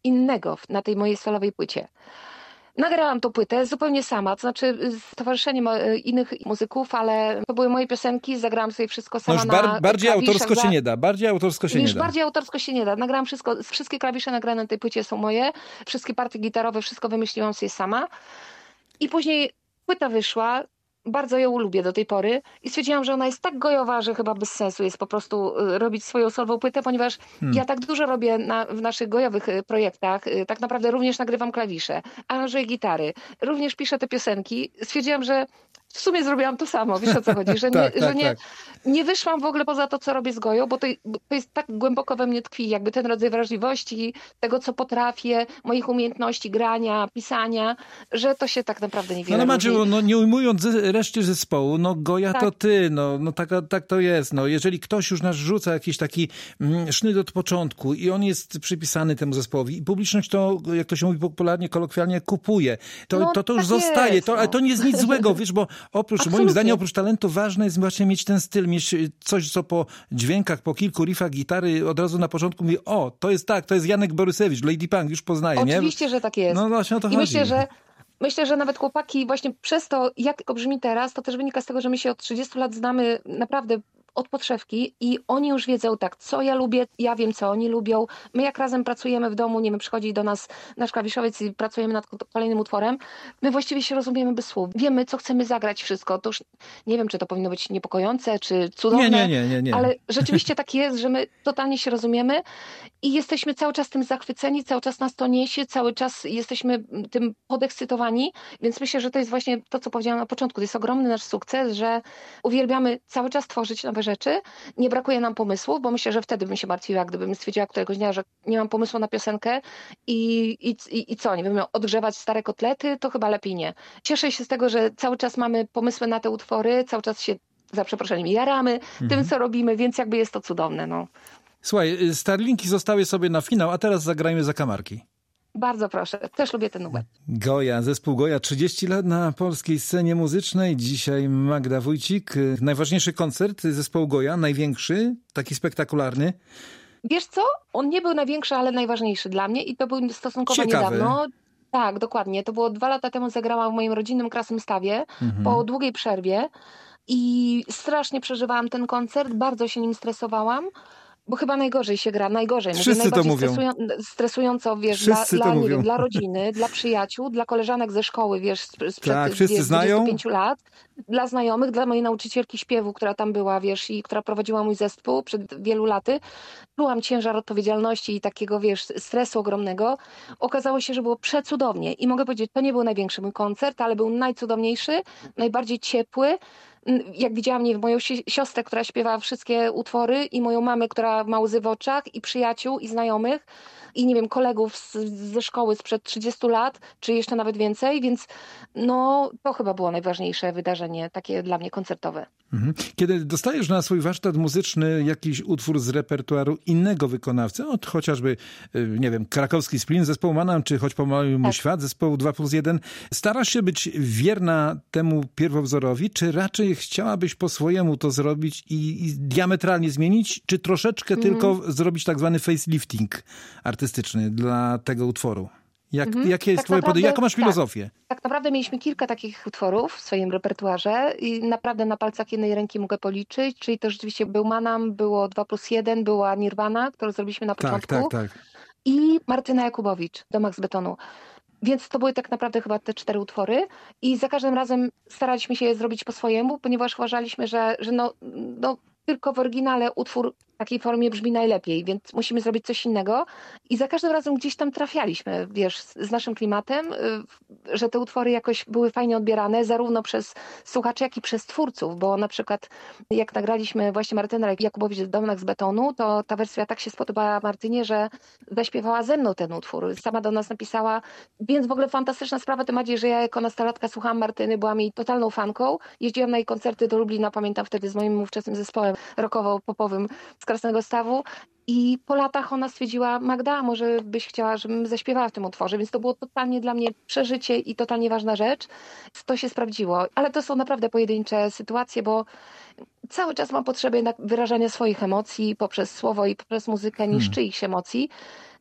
Speaker 2: innego na tej mojej solowej płycie. Nagrałam tą płytę zupełnie sama, to znaczy z towarzyszeniem innych muzyków, ale to były moje piosenki, zagrałam sobie wszystko sama
Speaker 1: no już bar-
Speaker 2: na
Speaker 1: bardziej
Speaker 2: klawiszach.
Speaker 1: autorsko się nie da, bardziej autorsko się
Speaker 2: już
Speaker 1: nie da.
Speaker 2: bardziej autorsko się nie da. Nagrałam wszystko, wszystkie klawisze nagrane na tej płycie są moje, wszystkie partie gitarowe, wszystko wymyśliłam sobie sama. I później płyta wyszła, bardzo ją lubię do tej pory i stwierdziłam, że ona jest tak gojowa, że chyba bez sensu jest po prostu robić swoją solową płytę, ponieważ hmm. ja tak dużo robię na, w naszych gojowych projektach. Tak naprawdę również nagrywam klawisze, aranżuję gitary, również piszę te piosenki. Stwierdziłam, że w sumie zrobiłam to samo, wiesz o co chodzi, że,
Speaker 1: tak,
Speaker 2: nie,
Speaker 1: tak,
Speaker 2: że nie,
Speaker 1: tak.
Speaker 2: nie wyszłam w ogóle poza to, co robię z goją, bo to, bo to jest tak głęboko we mnie tkwi, jakby ten rodzaj wrażliwości, tego, co potrafię, moich umiejętności grania, pisania, że to się tak naprawdę niewiele
Speaker 1: No, no
Speaker 2: różni.
Speaker 1: Maciu, no nie ujmując reszcie zespołu, no Goja
Speaker 2: Tak.
Speaker 1: to ty, no, no tak, tak to jest. No, jeżeli ktoś już nas rzuca jakiś taki mm, sznyt od początku i on jest przypisany temu zespołowi i publiczność to, jak to się mówi popularnie, kolokwialnie, kupuje, to
Speaker 2: No,
Speaker 1: to, to już
Speaker 2: tak
Speaker 1: zostaje.
Speaker 2: jest,
Speaker 1: To,
Speaker 2: no.
Speaker 1: ale to nie jest nic złego, wiesz, bo oprócz, moim
Speaker 2: Absolutnie.
Speaker 1: zdaniem, oprócz talentu ważne jest właśnie mieć ten styl, mieć coś, co po dźwiękach, po kilku riffach gitary od razu na początku mówi, o, to jest tak, to jest Janek Borysewicz, Lady Punk, już poznaję, nie?
Speaker 2: Oczywiście, że tak jest.
Speaker 1: No właśnie o to
Speaker 2: I
Speaker 1: chodzi.
Speaker 2: myślę, że Myślę, że nawet chłopaki właśnie przez to, jak to brzmi teraz, to też wynika z tego, że my się od trzydziestu lat znamy naprawdę od podszewki i oni już wiedzą tak, co ja lubię, ja wiem, co oni lubią. My jak razem pracujemy w domu, nie wiem, przychodzi do nas nasz klawiszowiec i pracujemy nad kolejnym utworem, my właściwie się rozumiemy bez słów. Wiemy, co chcemy zagrać, wszystko. To już nie wiem, czy to powinno być niepokojące, czy cudowne,
Speaker 1: Nie, nie, nie, nie, nie.
Speaker 2: ale rzeczywiście tak jest, że my totalnie się rozumiemy i jesteśmy cały czas tym zachwyceni, cały czas nas to niesie, cały czas jesteśmy tym podekscytowani, więc myślę, że to jest właśnie to, co powiedziałam na początku. To jest ogromny nasz sukces, że uwielbiamy cały czas tworzyć nowe rzeczy. Nie brakuje nam pomysłów, bo myślę, że wtedy bym się martwiła, gdybym stwierdziła któregoś dnia, że nie mam pomysłu na piosenkę i, i, i co, nie wiem, odgrzewać stare kotlety, to chyba lepiej nie. Cieszę się z tego, że cały czas mamy pomysły na te utwory, cały czas się, za przeproszeniem, jaramy mhm. tym, co robimy, więc jakby jest to cudowne. No.
Speaker 1: Słuchaj, Starlinki zostały sobie na finał, a teraz zagrajmy zakamarki.
Speaker 2: Bardzo proszę, też lubię ten numer.
Speaker 1: Goja, zespół Goja, trzydzieści lat na polskiej scenie muzycznej. Dzisiaj Magda Wójcik. Najważniejszy koncert zespołu Goja, największy, taki spektakularny.
Speaker 2: Wiesz co? On nie był największy, ale najważniejszy dla mnie i to był stosunkowo
Speaker 1: Ciekawe.
Speaker 2: niedawno. Tak, dokładnie. To było dwa lata temu, zagrałam w moim rodzinnym Krasnym Stawie mhm. po długiej przerwie i strasznie przeżywałam ten koncert, bardzo się nim stresowałam. Bo chyba najgorzej się gra, najgorzej. Mówię,
Speaker 1: Wszyscy to
Speaker 2: najbardziej
Speaker 1: mówią.
Speaker 2: Stresują, stresująco, wiesz,
Speaker 1: Wszyscy
Speaker 2: dla,
Speaker 1: to
Speaker 2: dla, nie
Speaker 1: mówią.
Speaker 2: wiem, dla rodziny, dla przyjaciół, dla koleżanek ze szkoły, wiesz, sprzed
Speaker 1: tak, wszyscy
Speaker 2: wiesz,
Speaker 1: znają.
Speaker 2: dwudziestu pięciu lat, dla znajomych, dla mojej nauczycielki śpiewu, która tam była, wiesz, i która prowadziła mój zespół przed wielu laty. Czułam ciężar odpowiedzialności i takiego, wiesz, stresu ogromnego. Okazało się, że było przecudownie i mogę powiedzieć, to nie był największy mój koncert, ale był najcudowniejszy, najbardziej ciepły. Jak widziałam, nie wiem, moją siostrę, która śpiewa wszystkie utwory i moją mamę, która ma łzy w oczach i przyjaciół i znajomych i nie wiem, kolegów z, ze szkoły sprzed trzydziestu lat, czy jeszcze nawet więcej, więc no to chyba było najważniejsze wydarzenie, takie dla mnie koncertowe.
Speaker 1: Mhm. Kiedy dostajesz na swój warsztat muzyczny jakiś utwór z repertuaru innego wykonawcy, no, chociażby, nie wiem, krakowski Splin, zespoł Manam, czy choć pomalił mu
Speaker 2: tak.
Speaker 1: świat, zespołu dwa plus jeden, starasz się być wierna temu pierwowzorowi, czy raczej chciałabyś po swojemu to zrobić i, i diametralnie zmienić, czy troszeczkę mm. tylko zrobić tak zwany facelifting artystyczny dla tego utworu? Jak, mm-hmm. Jakie jest
Speaker 2: tak
Speaker 1: twoje podejście? Jaką masz
Speaker 2: tak.
Speaker 1: filozofię?
Speaker 2: Tak naprawdę mieliśmy kilka takich utworów w swoim repertuarze i naprawdę na palcach jednej ręki mogę policzyć, czyli to rzeczywiście był Manam, było dwa plus jeden, była Nirvana, którą zrobiliśmy na początku
Speaker 1: tak, tak, tak.
Speaker 2: i Martyna Jakubowicz, Domek z betonu. Więc to były tak naprawdę chyba te cztery utwory i za każdym razem staraliśmy się je zrobić po swojemu, ponieważ uważaliśmy, że, że no, no tylko w oryginale utwór w takiej formie brzmi najlepiej, więc musimy zrobić coś innego. I za każdym razem gdzieś tam trafialiśmy, wiesz, z naszym klimatem, że te utwory jakoś były fajnie odbierane, zarówno przez słuchaczy, jak i przez twórców, bo na przykład jak nagraliśmy właśnie Martynę Jakubowicz w Domek z betonu, to ta wersja tak się spodobała Martynie, że zaśpiewała ze mną ten utwór. Sama do nas napisała, więc w ogóle fantastyczna sprawa, tym bardziej, że ja jako nastolatka słuchałam Martyny, byłam jej totalną fanką. Jeździłam na jej koncerty do Lublina, pamiętam wtedy z moim ówczesnym zespołem rockowo-popowym z Krasnego Stawu. I po latach ona stwierdziła, Magda, może byś chciała, żebym zaśpiewała w tym utworze, więc to było totalnie dla mnie przeżycie i totalnie ważna rzecz. To się sprawdziło, ale to są naprawdę pojedyncze sytuacje, bo cały czas mam potrzebę jednak wyrażania swoich emocji poprzez słowo i poprzez muzykę niż hmm. czyichś emocji.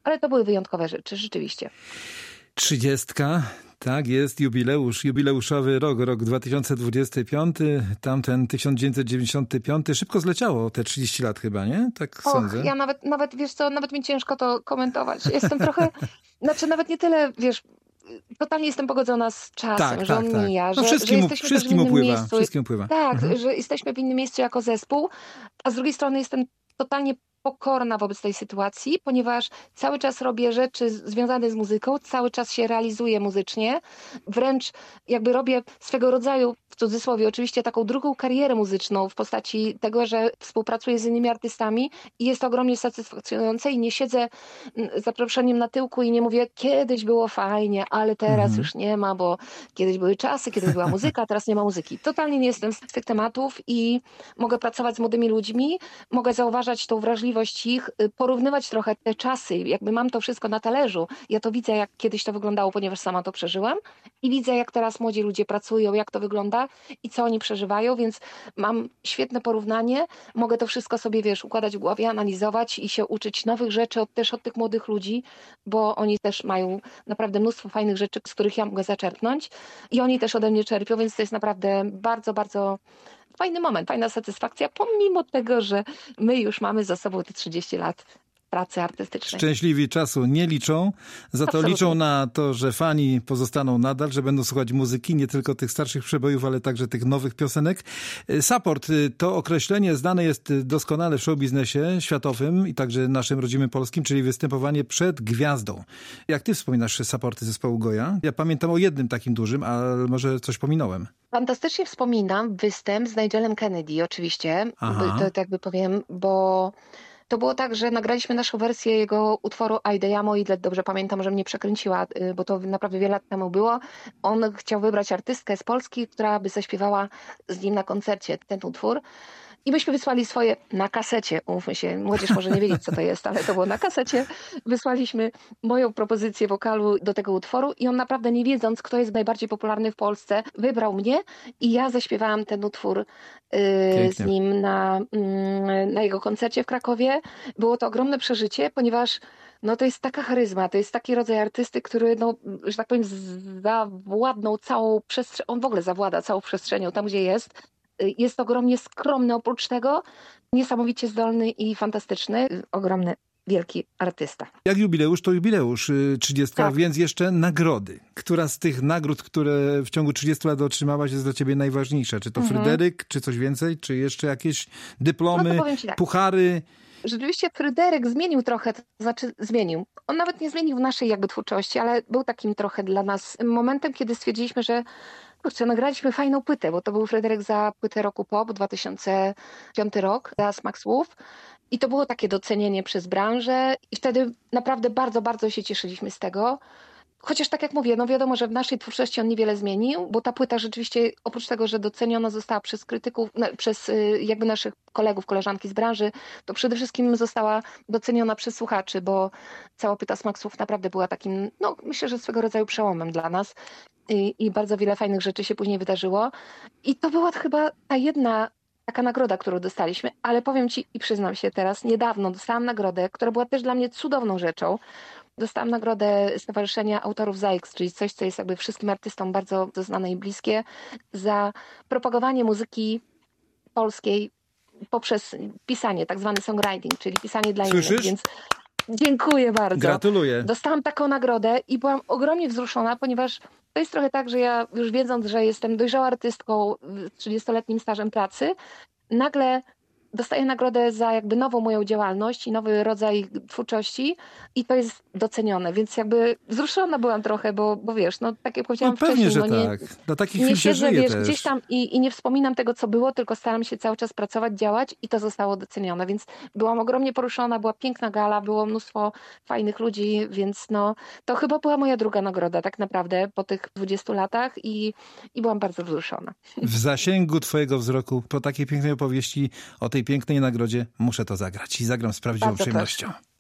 Speaker 2: ale to były wyjątkowe rzeczy, rzeczywiście.
Speaker 1: Trzydziestka. Tak, jest jubileusz, jubileuszowy rok, rok dwa tysiące dwudziesty piąty, tamten tysiąc dziewięćset dziewięćdziesiąty piąty. Szybko zleciało te trzydzieści lat chyba, nie? Tak
Speaker 2: Och,
Speaker 1: sądzę.
Speaker 2: ja nawet, nawet, wiesz co, nawet mi ciężko to komentować. Jestem trochę, znaczy nawet nie tyle, wiesz, totalnie jestem pogodzona z czasem,
Speaker 1: Tak,
Speaker 2: że
Speaker 1: tak,
Speaker 2: on
Speaker 1: tak.
Speaker 2: mija,
Speaker 1: No
Speaker 2: że,
Speaker 1: wszystkim,
Speaker 2: że jesteśmy
Speaker 1: wszystkim
Speaker 2: też w innym
Speaker 1: upływa,
Speaker 2: miejscu.
Speaker 1: wszystkim upływa.
Speaker 2: Tak,
Speaker 1: Mhm.
Speaker 2: że jesteśmy w innym miejscu jako zespół, a z drugiej strony jestem totalnie pokorna wobec tej sytuacji, ponieważ cały czas robię rzeczy związane z muzyką, cały czas się realizuję muzycznie, wręcz jakby robię swego rodzaju, w cudzysłowie oczywiście, taką drugą karierę muzyczną w postaci tego, że współpracuję z innymi artystami i jest to ogromnie satysfakcjonujące i nie siedzę za przeproszeniem na tyłku i nie mówię, kiedyś było fajnie, ale teraz
Speaker 1: Mhm.
Speaker 2: już nie ma, bo kiedyś były czasy, kiedyś była muzyka, a teraz nie ma muzyki. Totalnie nie jestem z tych tematów i mogę pracować z młodymi ludźmi, mogę zauważać tą wrażliwość ich, porównywać trochę te czasy, jakby mam to wszystko na talerzu. Ja to widzę, jak kiedyś to wyglądało, ponieważ sama to przeżyłam i widzę, jak teraz młodzi ludzie pracują, jak to wygląda i co oni przeżywają, więc mam świetne porównanie, mogę to wszystko sobie, wiesz, układać w głowie, analizować i się uczyć nowych rzeczy od, też od tych młodych ludzi, bo oni też mają naprawdę mnóstwo fajnych rzeczy, z których ja mogę zaczerpnąć i oni też ode mnie czerpią, więc to jest naprawdę bardzo, bardzo fajny moment, fajna satysfakcja, pomimo tego, że my już mamy za sobą te trzydzieści lat pracy artystycznej.
Speaker 1: Szczęśliwi czasu nie liczą, za to
Speaker 2: Absolutnie.
Speaker 1: liczą na to, że fani pozostaną nadal, że będą słuchać muzyki, nie tylko tych starszych przebojów, ale także tych nowych piosenek. Support to określenie znane jest doskonale w showbiznesie światowym i także naszym rodzimym polskim, czyli występowanie przed gwiazdą. Jak ty wspominasz supporty zespołu Goja? Ja pamiętam o jednym takim dużym, ale może coś pominąłem.
Speaker 2: Fantastycznie wspominam występ z Nigelem Kennedy, oczywiście,
Speaker 1: Aha.
Speaker 2: to tak by powiem, bo to było tak, że nagraliśmy naszą wersję jego utworu Ay Te Amo, o ile dobrze pamiętam, że mnie przekręciła, bo to naprawdę wiele lat temu było. On chciał wybrać artystkę z Polski, która by zaśpiewała z nim na koncercie ten utwór. I myśmy wysłali swoje na kasecie, umówmy się, młodzież może nie wiedzieć, co to jest, ale to było na kasecie. Wysłaliśmy moją propozycję wokalu do tego utworu i on naprawdę nie wiedząc, kto jest najbardziej popularny w Polsce, wybrał mnie i ja zaśpiewałam ten utwór yy, z nim na, yy, na jego koncercie w Krakowie. Było to ogromne przeżycie, ponieważ no to jest taka charyzma, to jest taki rodzaj artysty, który, no, że tak powiem, zawładnął całą przestrzeń, on w ogóle zawłada całą przestrzenią tam, gdzie jest. Jest ogromnie skromny oprócz tego, niesamowicie zdolny i fantastyczny, ogromny, wielki artysta.
Speaker 1: Jak jubileusz, to jubileusz, trzydziestka, tak. Więc jeszcze nagrody. Która z tych nagród, które w ciągu trzydziestu lat otrzymałaś, jest dla ciebie najważniejsza? Czy to mhm. Fryderyk, czy coś więcej, czy jeszcze jakieś dyplomy, no tak. puchary?
Speaker 2: Rzeczywiście Fryderyk zmienił trochę, to znaczy zmienił. On nawet nie zmienił w naszej jakby twórczości, ale był takim trochę dla nas momentem, kiedy stwierdziliśmy, że kurczę, nagraliśmy fajną płytę, bo to był Fryderyk za płytę roku pop, dwa tysiące piąty rok, za Smak Słów. I to było takie docenienie przez branżę i wtedy naprawdę bardzo, bardzo się cieszyliśmy z tego. Chociaż tak jak mówię, no wiadomo, że w naszej twórczości on niewiele zmienił, bo ta płyta rzeczywiście oprócz tego, że doceniona została przez krytyków, przez jakby naszych kolegów, koleżanki z branży, to przede wszystkim została doceniona przez słuchaczy, bo cała płyta Smak Słów naprawdę była takim, no myślę, że swego rodzaju przełomem dla nas i, i bardzo wiele fajnych rzeczy się później wydarzyło. I to była chyba ta jedna taka nagroda, którą dostaliśmy, ale powiem ci i przyznam się teraz, niedawno dostałam nagrodę, która była też dla mnie cudowną rzeczą. Dostałam nagrodę Stowarzyszenia Autorów Z A X, czyli coś, co jest jakby wszystkim artystom bardzo znane i bliskie, za propagowanie muzyki polskiej poprzez pisanie, tak zwany songwriting, czyli pisanie dla
Speaker 1: Słyszysz?
Speaker 2: innych. Więc dziękuję bardzo.
Speaker 1: Gratuluję.
Speaker 2: Dostałam taką nagrodę i byłam ogromnie wzruszona, ponieważ to jest trochę tak, że ja już wiedząc, że jestem dojrzałą artystką z trzydziestoletnim stażem pracy, nagle dostaję nagrodę za jakby nową moją działalność i nowy rodzaj twórczości i to jest docenione, więc jakby wzruszona byłam trochę, bo, bo wiesz, no tak jak powiedziałam
Speaker 1: no pewnie,
Speaker 2: wcześniej,
Speaker 1: że
Speaker 2: no nie,
Speaker 1: tak. Do takich
Speaker 2: nie
Speaker 1: chwil się
Speaker 2: siedzę,
Speaker 1: żyje
Speaker 2: wiesz,
Speaker 1: też.
Speaker 2: gdzieś tam i, i nie wspominam tego, co było, tylko staram się cały czas pracować, działać i to zostało docenione, więc byłam ogromnie poruszona, była piękna gala, było mnóstwo fajnych ludzi, więc no to chyba była moja druga nagroda tak naprawdę po tych dwudziestu latach i, i byłam bardzo wzruszona.
Speaker 1: W zasięgu twojego wzroku po takiej pięknej opowieści o tej pięknej nagrodzie muszę to zagrać i zagram z prawdziwą
Speaker 2: Bardzo
Speaker 1: przyjemnością.
Speaker 2: proszę.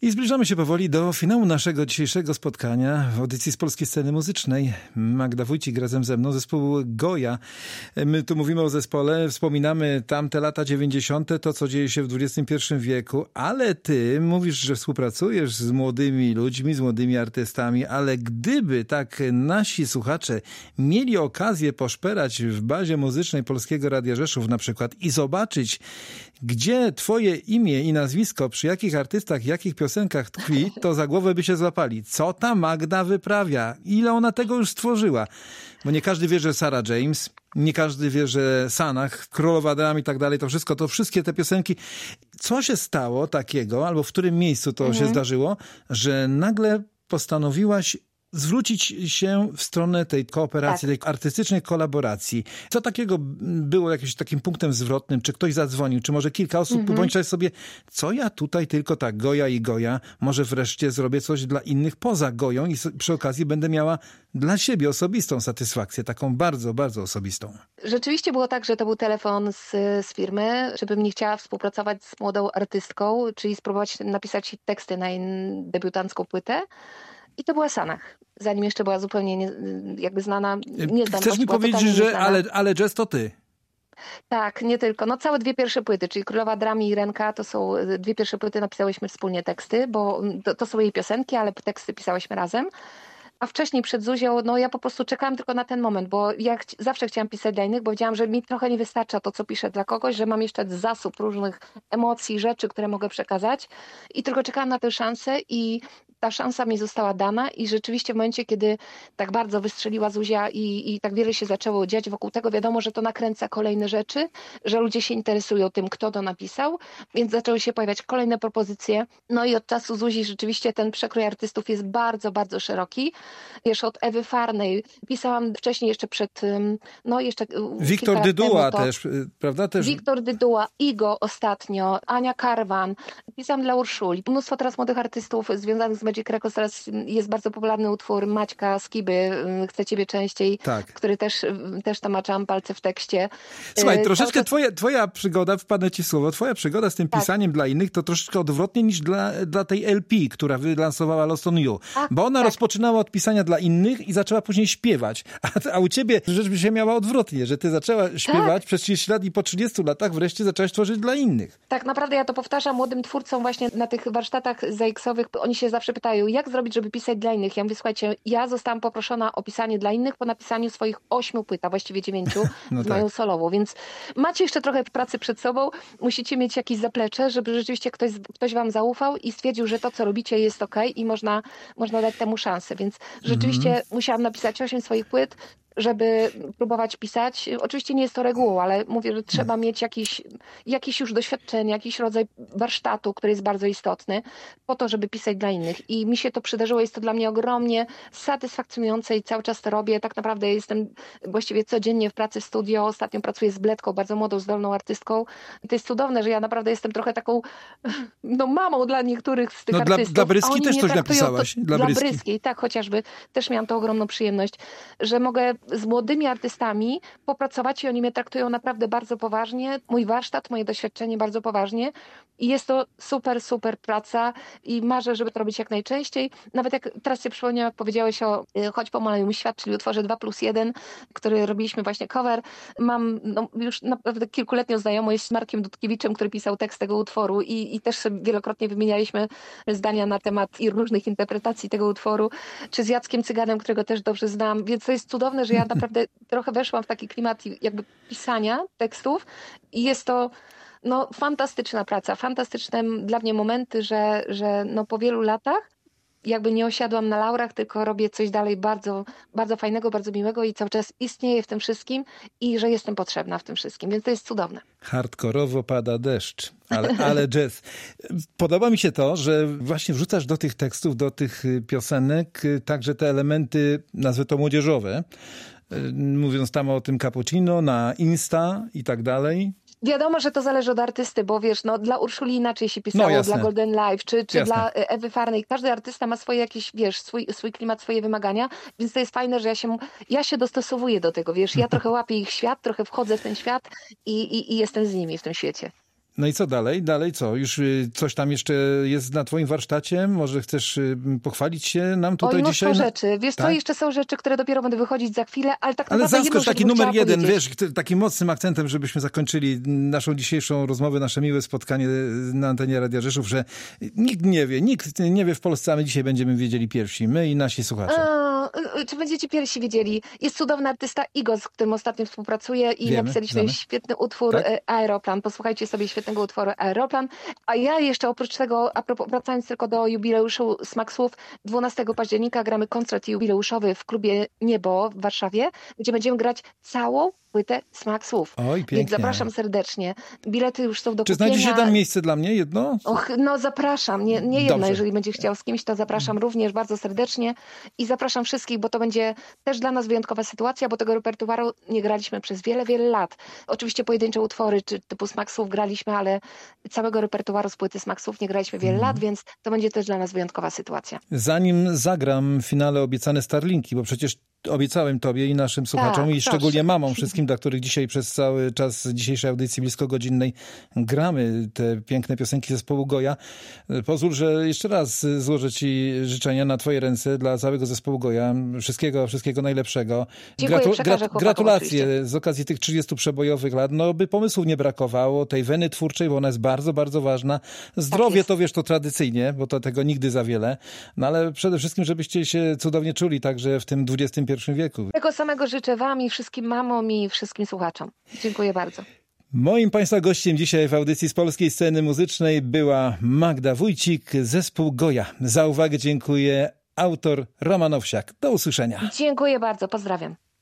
Speaker 1: I zbliżamy się powoli do finału naszego dzisiejszego spotkania w audycji z Polskiej Sceny Muzycznej. Magda Wójcik razem ze mną, zespół Goja. My tu mówimy o zespole, wspominamy tamte lata dziewięćdziesiąte, to co dzieje się w dwudziestym pierwszym wieku, ale ty mówisz, że współpracujesz z młodymi ludźmi, z młodymi artystami, ale gdyby tak nasi słuchacze mieli okazję poszperać w bazie muzycznej Polskiego Radia Rzeszów na przykład i zobaczyć, gdzie twoje imię i nazwisko, przy jakich artystach, jakich piosenkach tkwi, to za głowę by się złapali. Co ta Magda wyprawia? Ile ona tego już stworzyła? Bo nie każdy wie, że Sarah James, nie każdy wie, że Sanach, Królowa Dram i tak dalej, to wszystko, to wszystkie te piosenki. Co się stało takiego, albo w którym miejscu to mhm. się zdarzyło, że nagle postanowiłaś zwrócić się w stronę tej kooperacji, tak. tej artystycznej kolaboracji. Co takiego było jakimś takim punktem zwrotnym? Czy ktoś zadzwonił? Czy może kilka osób mm-hmm. pomyśleć sobie, co ja tutaj tylko tak, Goja i Goja, może wreszcie zrobię coś dla innych poza Goją i przy okazji będę miała dla siebie osobistą satysfakcję, taką bardzo, bardzo osobistą.
Speaker 2: Rzeczywiście było tak, że to był telefon z, z firmy, żebym nie chciała współpracować z młodą artystką, czyli spróbować napisać teksty na jej debiutancką płytę. I to była Sanach, zanim jeszcze była zupełnie nie, jakby znana. Nie znam,
Speaker 1: Chcesz mi powiedzieć, że ale, ale jazz to ty?
Speaker 2: Tak, nie tylko. No całe dwie pierwsze płyty, czyli Królowa Dram i Irenka, to są dwie pierwsze płyty, napisałyśmy wspólnie teksty, bo to, to są jej piosenki, ale teksty pisałyśmy razem. A wcześniej przed Zuzią, no ja po prostu czekałam tylko na ten moment, bo ja ch- zawsze chciałam pisać dla innych, bo wiedziałam, że mi trochę nie wystarcza to, co piszę dla kogoś, że mam jeszcze zasób różnych emocji, rzeczy, które mogę przekazać i tylko czekałam na tę szansę i ta szansa mi została dana i rzeczywiście w momencie, kiedy tak bardzo wystrzeliła Zuzia i, i tak wiele się zaczęło dziać wokół tego, wiadomo, że to nakręca kolejne rzeczy, że ludzie się interesują tym, kto to napisał, więc zaczęły się pojawiać kolejne propozycje. No i od czasu Zuzi rzeczywiście ten przekrój artystów jest bardzo, bardzo szeroki. Wiesz, od Ewy Farnej pisałam wcześniej jeszcze przed, no jeszcze
Speaker 1: Wiktor Dyduła też, prawda? Też.
Speaker 2: Wiktor Dyduła, Igo ostatnio, Ania Karwan. Pisałam dla Urszuli. Mnóstwo teraz młodych artystów związanych z Magic Records. Teraz jest bardzo popularny utwór Maćka Skiby, Chcę ciebie częściej, tak. który też, też namaczałam palce w tekście.
Speaker 1: Słuchaj, e, troszeczkę to... twoja, twoja przygoda, wpadnę ci słowo, twoja przygoda z tym tak. pisaniem dla innych to troszeczkę odwrotnie niż dla, dla tej L P, która wylansowała Lost on You. A, bo ona tak. rozpoczynała od pisania dla innych i zaczęła później śpiewać. A, a u ciebie rzecz by się miała odwrotnie, że ty zaczęła śpiewać tak. przez trzydzieści lat i po trzydziestu latach wreszcie zaczęłaś tworzyć dla innych.
Speaker 2: Tak naprawdę ja to powtarzam młodym twórcom właśnie na tych warsztatach zajeksowych. Oni się zawsze pytają, jak zrobić, żeby pisać dla innych. Ja mówię, słuchajcie, ja zostałam poproszona o pisanie dla innych po napisaniu swoich ośmiu płyt, a właściwie dziewięciu no z moją tak. solową, więc macie jeszcze trochę pracy przed sobą. Musicie mieć jakieś zaplecze, żeby rzeczywiście ktoś, ktoś wam zaufał i stwierdził, że to, co robicie, jest okej okay i można, można dać temu szansę. Więc rzeczywiście mm. musiałam napisać osiem swoich płyt, żeby próbować pisać. Oczywiście nie jest to regułą, ale mówię, że trzeba mieć jakiś, jakieś już doświadczenie, jakiś rodzaj warsztatu, który jest bardzo istotny po to, żeby pisać dla innych. I mi się to przydarzyło, jest to dla mnie ogromnie satysfakcjonujące i cały czas to robię. Tak naprawdę jestem właściwie codziennie w pracy w studio. Ostatnio pracuję z Bledką, bardzo młodą, zdolną artystką. I to jest cudowne, że ja naprawdę jestem trochę taką no, mamą dla niektórych z tych
Speaker 1: no,
Speaker 2: artystów.
Speaker 1: Dla, dla Bryski też coś napisałaś.
Speaker 2: To, dla dla Bryskiej, tak chociażby. Też miałam tą ogromną przyjemność, że mogę z młodymi artystami popracować i oni mnie traktują naprawdę bardzo poważnie. Mój warsztat, moje doświadczenie bardzo poważnie i jest to super, super praca i marzę, żeby to robić jak najczęściej. Nawet jak teraz się przypomniałam, jak powiedziałeś o Chodź pomaluj mi świat, czyli utworze dwa plus jeden, który robiliśmy właśnie cover. Mam no, już naprawdę kilkuletnią znajomość z Markiem Dudkiewiczem, który pisał tekst tego utworu i, i też wielokrotnie wymienialiśmy zdania na temat i różnych interpretacji tego utworu, czy z Jackiem Cyganem, którego też dobrze znam, więc to jest cudowne, że ja naprawdę trochę weszłam w taki klimat jakby pisania tekstów i jest to no, fantastyczna praca, fantastyczne dla mnie momenty, że, że no, po wielu latach jakby nie osiadłam na laurach, tylko robię coś dalej bardzo, bardzo fajnego, bardzo miłego i cały czas istnieję w tym wszystkim i że jestem potrzebna w tym wszystkim, więc to jest cudowne.
Speaker 1: Hardkorowo pada deszcz, ale, ale jazz. Podoba mi się to, że właśnie wrzucasz do tych tekstów, do tych piosenek także te elementy, nazwę to młodzieżowe, mówiąc tam o tym cappuccino, na Insta i tak dalej.
Speaker 2: Wiadomo, że to zależy od artysty, bo wiesz, no dla Urszuli inaczej się pisało, no, dla Golden Life, czy, czy dla Ewy Farnej. Każdy artysta ma swoje jakieś, wiesz, swój, swój klimat, swoje wymagania, więc to jest fajne, że ja się, ja się dostosowuję do tego, wiesz, ja trochę łapię ich świat, trochę wchodzę w ten świat i, i, i jestem z nimi w tym świecie.
Speaker 1: No i co dalej? Dalej co? Już y, coś tam jeszcze jest na twoim warsztacie? Może chcesz y, pochwalić się nam tutaj
Speaker 2: Oj,
Speaker 1: dzisiaj?
Speaker 2: mnóstwo
Speaker 1: Na...
Speaker 2: rzeczy. Wiesz
Speaker 1: tak?
Speaker 2: co, jeszcze są rzeczy, które dopiero będą wychodzić za chwilę, ale tak
Speaker 1: Ale
Speaker 2: naprawdę
Speaker 1: zaskocz taki numer jeden,
Speaker 2: powiedzieć.
Speaker 1: wiesz, t- takim mocnym akcentem, żebyśmy zakończyli naszą dzisiejszą rozmowę, nasze miłe spotkanie na antenie Radia Rzeszów, że nikt nie wie, nikt nie wie w Polsce, a my dzisiaj będziemy wiedzieli pierwsi, my i nasi słuchacze.
Speaker 2: A, czy będziecie pierwsi wiedzieli? Jest cudowny artysta Igor, z którym ostatnio współpracuję i
Speaker 1: Wiemy,
Speaker 2: napisaliśmy
Speaker 1: znamy.
Speaker 2: świetny utwór
Speaker 1: Tak?
Speaker 2: e, Aeroplan. Posłuchajcie sobie świetnego utworu Aeroplan. A ja jeszcze oprócz tego, a propos, wracając tylko do jubileuszu Smak Słów, dwunastego października gramy koncert jubileuszowy w klubie Niebo w Warszawie, gdzie będziemy grać całą płytę Smak Słów.
Speaker 1: Oj,
Speaker 2: Więc
Speaker 1: pięknie.
Speaker 2: zapraszam serdecznie. Bilety już są do
Speaker 1: Czy
Speaker 2: kupienia.
Speaker 1: znajdzie się tam miejsce dla mnie? Jedno?
Speaker 2: Och, no zapraszam, nie, nie jedno,
Speaker 1: Dobrze.
Speaker 2: jeżeli będzie chciał z kimś, to zapraszam również bardzo serdecznie i zapraszam wszystkich, bo to będzie też dla nas wyjątkowa sytuacja, bo tego repertuaru nie graliśmy przez wiele, wiele lat. Oczywiście pojedyncze utwory czy typu Smak Słów graliśmy, ale całego repertuaru z płyty Smak Słów nie graliśmy wiele
Speaker 1: Mhm.
Speaker 2: lat, więc to będzie też dla nas wyjątkowa sytuacja.
Speaker 1: Zanim zagram w finale obiecane Starlinki, bo przecież obiecałem tobie i naszym słuchaczom
Speaker 2: Tak,
Speaker 1: i szczególnie
Speaker 2: proszę.
Speaker 1: mamom, wszystkim, dla których dzisiaj przez cały czas dzisiejszej audycji bliskogodzinnej gramy te piękne piosenki zespołu Goja. Pozwól, że jeszcze raz złożę ci życzenia na twoje ręce dla całego zespołu Goja. Wszystkiego, wszystkiego najlepszego.
Speaker 2: Dziękuję, przekażę chłopakom
Speaker 1: gratulacje
Speaker 2: oczywiście.
Speaker 1: z okazji tych trzydziestu przebojowych lat. No, by pomysłów nie brakowało, tej weny twórczej, bo ona jest bardzo, bardzo ważna. Zdrowie
Speaker 2: jest.
Speaker 1: to wiesz, to tradycyjnie, bo to tego nigdy za wiele. No ale przede wszystkim, żebyście się cudownie czuli także w tym dwudziestym pierwszym wieku.
Speaker 2: Tego samego życzę wam i wszystkim mamom i wszystkim słuchaczom. Dziękuję bardzo.
Speaker 1: Moim Państwa gościem dzisiaj w audycji z polskiej sceny muzycznej była Magda Wójcik, zespół Goja. Za uwagę dziękuję autor Roman Owsiak. Do usłyszenia.
Speaker 2: Dziękuję bardzo, pozdrawiam.